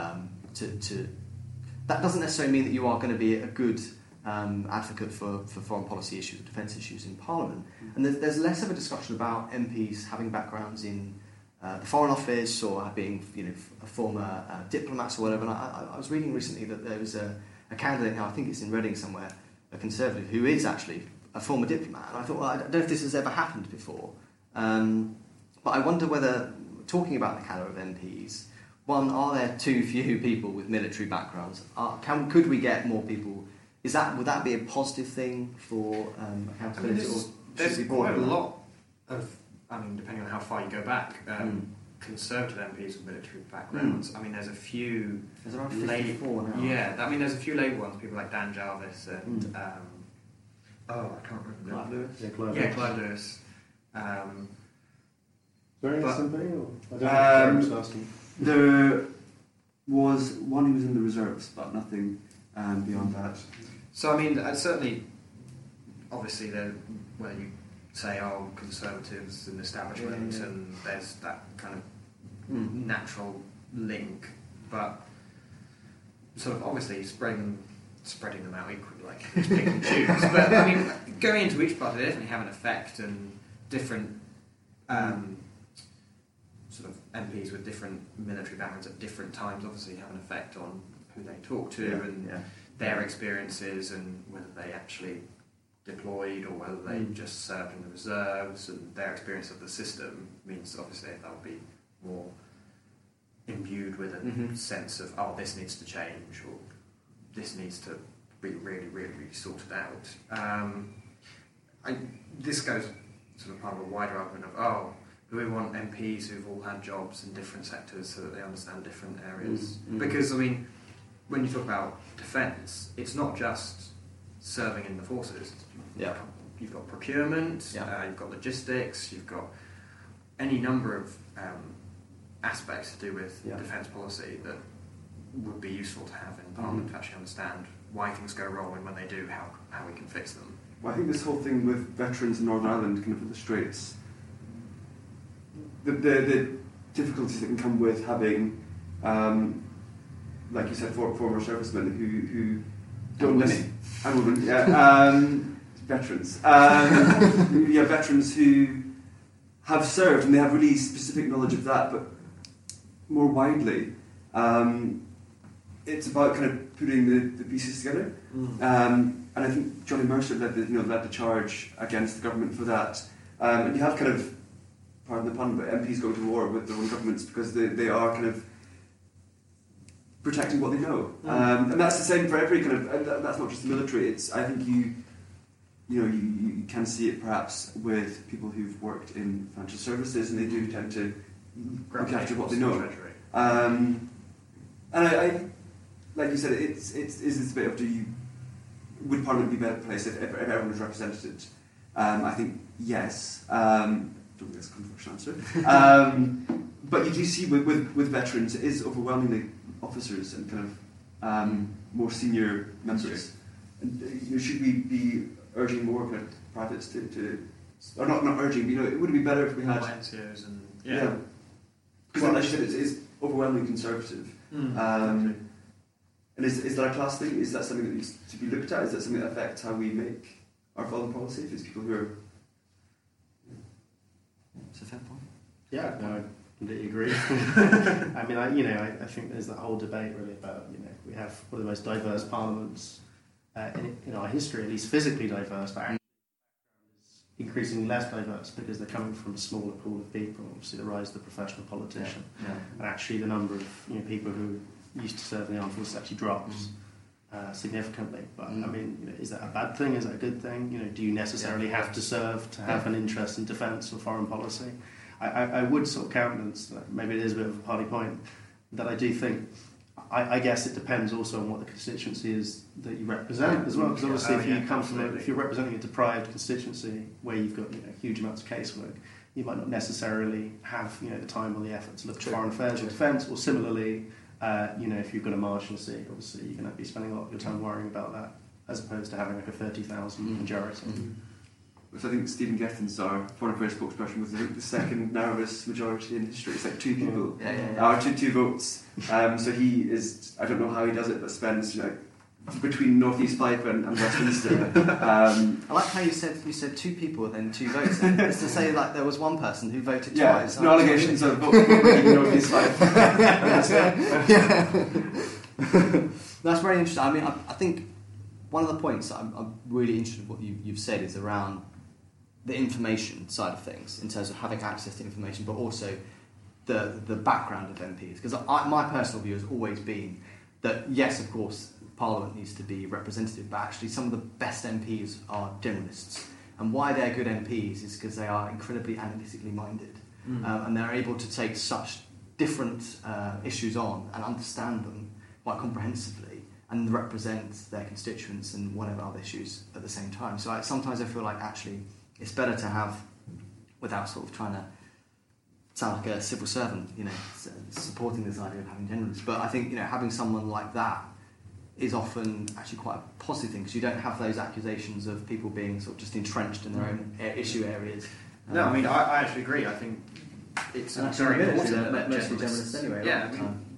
to... That doesn't necessarily mean that you are going to be a good advocate for foreign policy issues or defence issues in Parliament. And there's less of a discussion about MPs having backgrounds in the Foreign Office or being former diplomats or whatever. And I was reading recently that there was a candidate now, I think it's in Reading somewhere, a Conservative, who is actually a former diplomat. And I thought, well, I don't know if this has ever happened before. But I wonder whether, talking about the calibre of MPs, one, are there too few people with military backgrounds? Could we get more people? Would that be a positive thing for accountability? There's quite a lot of, depending on how far you go back, Conservative MPs with military backgrounds. I mean, there's a few. There's around 54 now. Yeah, there's a few Labour ones. People like Dan Jarvis and I can't remember. Clive Lewis. Clive Lewis. Very SMP, or I don't know. There was one who was in the reserves, but nothing beyond that. So I mean, certainly, obviously, where you say, Conservatives and establishment, and there's that kind of natural link, but sort of obviously spreading them out equally, like pick and choose. But I mean, going into each party, they definitely have an effect, and different sort of MPs with different military backgrounds at different times obviously have an effect on who they talk to and their experiences, and whether they actually deployed or whether they just served in the reserves, and their experience of the system means obviously they'll be more imbued with a sense of, this needs to change, or this needs to be really, really, really sorted out. This goes sort of part of a wider argument of, do we want MPs who've all had jobs in different sectors so that they understand different areas? Because, I mean, when you talk about defence, it's not just serving in the forces. You've got procurement, you've got logistics, you've got any number of aspects to do with defence policy that would be useful to have in Parliament to actually understand why things go wrong, and when they do, how we can fix them. Well, I think this whole thing with veterans in Northern Ireland kind of illustrates the difficulties that can come with having, like you said, former servicemen who don't veterans. Veterans who have served and they have really specific knowledge of that, but more widely, it's about kind of putting the pieces together. And I think Johnny Mercer led the charge against the government for that. And you have kind of, pardon the pun, but MPs go to war with their own governments because they are kind of protecting what they know. And that's the same for every kind of, that's not just the military, I think you can see it perhaps with people who've worked in financial services, and they do tend to look after what they know. And I like you said, it's this bit of would Parliament be a better place if everyone was represented? I think yes. Don't think that's a controversial answer. But you do see with veterans, it is overwhelmingly officers and kind of more senior members. And should we be urging more kind of privates to or not urging? It would be better if we had NCOs and because like you said, it's overwhelmingly conservative. Exactly. And is that a class thing? Is that something that needs to be looked at? Is that something that affects how we make our foreign policy? If it's people who are... It's a fair point. Yeah, no, I completely agree. I mean, I think there's that whole debate really about, we have one of the most diverse parliaments in our history, at least physically diverse, but increasingly less diverse because they're coming from a smaller pool of people. Obviously, the rise of the professional politician, and actually the number of people who used to serve in the armed forces actually drops significantly. But I mean, is that a bad thing? Is that a good thing? Do you necessarily have to serve to have an interest in defence or foreign policy? I would sort of countenance, maybe it is a bit of a party point, that I do think. I guess it depends also on what the constituency is that you represent as well, because obviously if you're representing a deprived constituency where you've got huge amounts of casework, you might not necessarily have the time or the effort to look at foreign affairs or defence. Or similarly, if you've got a marshalsea, obviously you're going to be spending a lot of your time worrying about that, as opposed to having like a 30,000 majority. Which I think Stephen Gethin's, our foreign affairs spokesperson, was the second narrowest majority in history. It's like two people, two votes. So he is, I don't know how he does it, but spends between North East Fife and Westminster. I like how you said two people and then two votes. It's to say like there was one person who voted twice. No allegations of voting North East Fife. That's very interesting. I mean, I think one of the points that I'm really interested in what you've said is around the information side of things, in terms of having access to information, but also the background of MPs. Because my personal view has always been that, yes, of course, Parliament needs to be representative, but actually some of the best MPs are generalists. And why they're good MPs is because they are incredibly analytically minded. And they're able to take such different issues on and understand them quite comprehensively and represent their constituents and whatever other issues at the same time. So sometimes I feel like actually it's better to have, without sort of trying to sound like a civil servant, supporting this idea of having generalists. But I think having someone like that is often actually quite a positive thing, because you don't have those accusations of people being sort of just entrenched in their own issue areas. No, I mean I actually agree. I think it's very important that mostly generalists anyway. Yeah,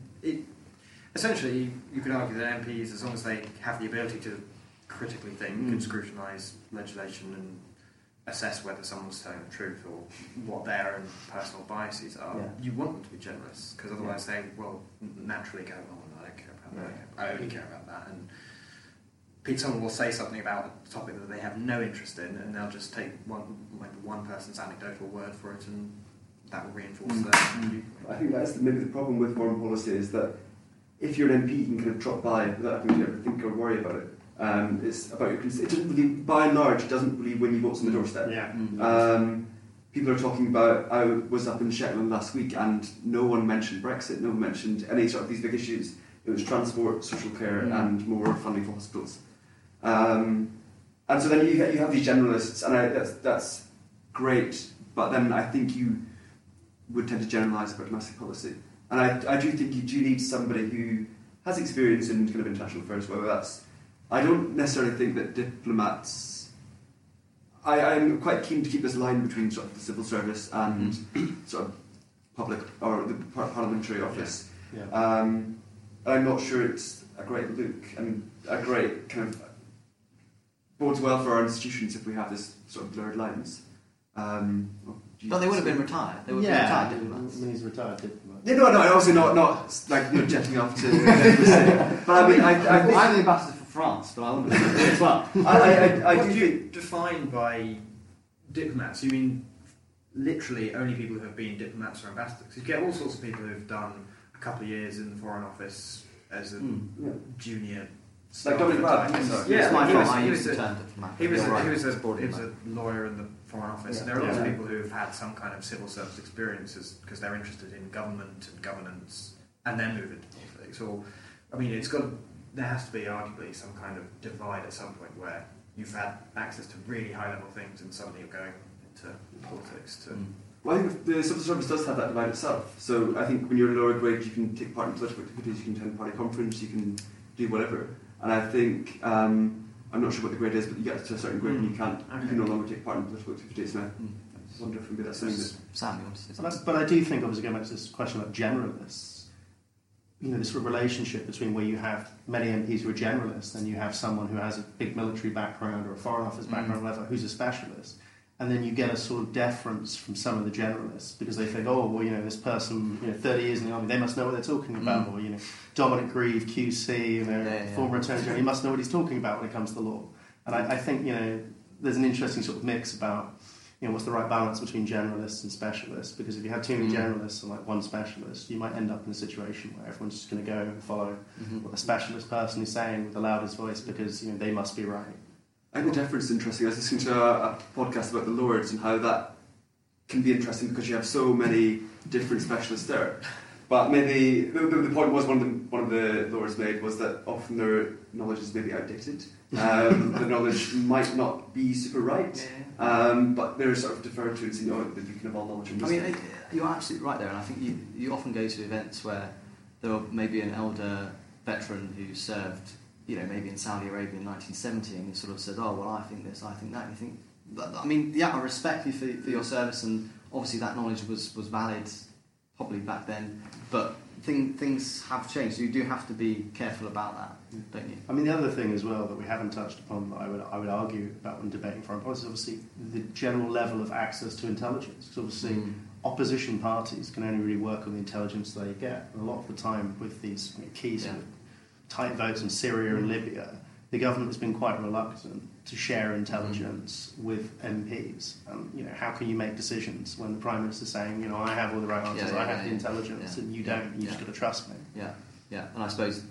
essentially you could argue that MPs, as long as they have the ability to critically think and scrutinise legislation and assess whether someone's telling the truth or what their own personal biases are, you want them to be generalists, because otherwise they will naturally go, I don't care about that, I only care about that. And someone will say something about a topic that they have no interest in, and they'll just take one person's anecdotal word for it, and that will reinforce their view. I think that's maybe the problem with foreign policy, is that if you're an MP, you can kind of drop by without having to ever think or worry about it. It's about your. It doesn't really, by and large, doesn't really win you votes on the doorstep. People are talking about. I was up in Shetland last week, and no one mentioned Brexit. No one mentioned any sort of these big issues. It was transport, social care, and more funding for hospitals. And so then you have these generalists, and that's great. But then I think you would tend to generalise about domestic policy, and I do think you do need somebody who has experience in kind of international affairs, whether that's. I don't necessarily think that diplomats... I'm quite keen to keep this line between sort of the civil service and sort of public or the parliamentary office. I'm not sure it's a great look and a great kind of bodes well for our institutions if we have this sort of blurred lines. But they would have been retired. They would have been retired diplomats. I mean, he's retired diplomat. Yeah, no, obviously not like jetting off to. But I mean, I'm the ambassador for France, but I want to do it as well. What do you define by diplomats? You mean literally only people who have been diplomats or ambassadors? Because you get all sorts of people who have done a couple of years in the Foreign Office as a junior Like Dominic Raab. It's my fault. I used the term diplomat. He was You're he was right. a lawyer in the Foreign Office, and there are lots of people who've had some kind of civil service experiences because they're interested in government and governance, and then move into politics. Or, I mean, there has to be arguably some kind of divide at some point where you've had access to really high level things, and suddenly you're going into politics to. Well, I think the civil service does have that divide itself. So I think when you're a lower grade, you can take part in political activities, you can attend a party conference, you can do whatever. And I think, I'm not sure what the grade is, but you get to a certain grade and you can no longer take part in political activities now. I wonder if maybe that's something that... Sam, you want to say something? But I do think, obviously, going back to this question about generalists, this sort of relationship between where you have many MPs who are generalists and you have someone who has a big military background or a foreign office background, whatever, who's a specialist. And then you get a sort of deference from some of the generalists because they think, this person, 30 years in the army, they must know what they're talking about. Or, Dominic Grieve, QC, former Attorney General, he must know what he's talking about when it comes to law. And I think, there's an interesting sort of mix about, what's the right balance between generalists and specialists. Because if you have too many generalists and one specialist, you might end up in a situation where everyone's just going to go and follow what the specialist person is saying with the loudest voice because, they must be right. I think the deference is interesting. I was listening to a podcast about the Lords and how that can be interesting because you have so many different specialists there. But maybe the point was one of the Lords made was that often their knowledge is maybe outdated. The knowledge might not be super right, but they're sort of deferred to and saying, the beacon of all knowledge and wisdom. I mean, you're absolutely right there, and I think you often go to events where there may be an elder veteran who served, maybe in Saudi Arabia in 1970, and he sort of said, I think this, I think that, and you think, I respect you for your service, and obviously that knowledge was valid probably back then, but things have changed. You do have to be careful about that, don't you? I mean, the other thing as well that we haven't touched upon that I would argue about when debating foreign policy is obviously the general level of access to intelligence. Because obviously opposition parties can only really work on the intelligence they get. And a lot of the time with these key sort of tight votes in Syria and Libya, the government has been quite reluctant to share intelligence with MPs. How can you make decisions when the Prime Minister's saying, I have all the right answers, I have the intelligence, and you don't, you just got to trust me. Yeah. And I suppose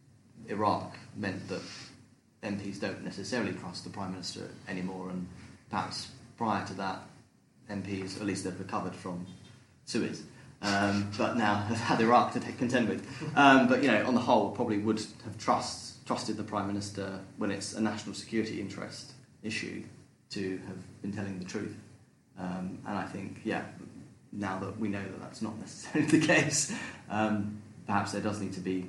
Iraq meant that MPs don't necessarily trust the Prime Minister anymore, and perhaps prior to that, MPs, at least they've recovered from Suez, but now have had Iraq to contend with. But on the whole, probably would have trusted the Prime Minister when it's a national security interest issue to have been telling the truth. And I think, now that we know that that's not necessarily the case, perhaps there does need to be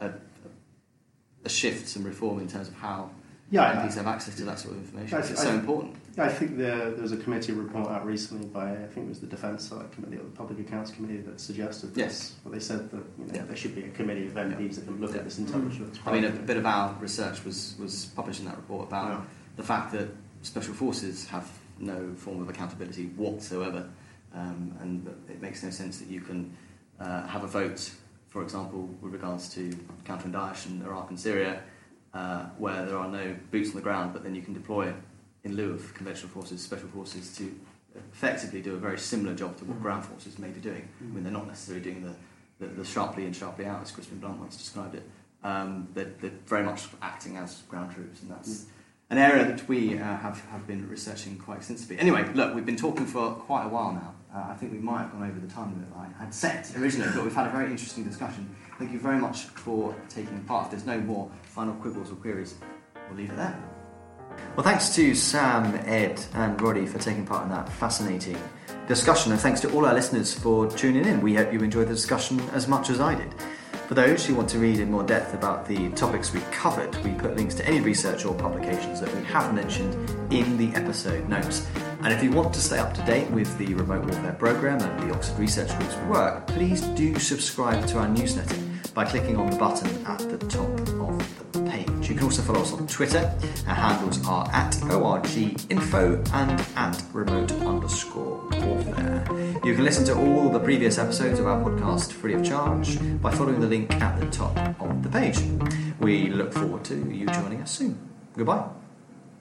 a shift, some reform in terms of how MPs have access to that sort of information. It's so important. I think there was a committee report out recently by, I think it was the Defence Select Committee or the Public Accounts Committee that suggested this. Yes. Well, they said that there should be a committee of MPs that can look at this intelligence. I mean, a bit of our research was published in that report about the fact that Special Forces have no form of accountability whatsoever, and that it makes no sense that you can have a vote, for example, with regards to countering Daesh in Iraq and Syria, where there are no boots on the ground, but then you can deploy, in lieu of conventional forces, special forces to effectively do a very similar job to what ground forces may be doing. I mean, they're not necessarily doing the sharply in, sharply out, as Crispin Blunt once described it. They're very much acting as ground troops, and that's an area that we have been researching quite extensively. Anyway, look, we've been talking for quite a while now. I think we might have gone over the time limit I had set originally, but we've had a very interesting discussion. Thank you very much for taking part. If there's no more final quibbles or queries, we'll leave it there. Well, thanks to Sam, Ed and Roddy for taking part in that fascinating discussion, and thanks to all our listeners for tuning in. We hope you enjoyed the discussion as much as I did. For those who want to read in more depth about the topics we covered, we put links to any research or publications that we have mentioned in the episode notes. And if you want to stay up to date with the Remote Warfare Programme and the Oxford Research Group's work, please do subscribe to our newsletter by clicking on the button at the top of the page. You can also follow us on Twitter. Our handles are @ORGinfo and @remote_warfare. You can listen to all the previous episodes of our podcast free of charge by following the link at the top of the page. We look forward to you joining us soon. Goodbye.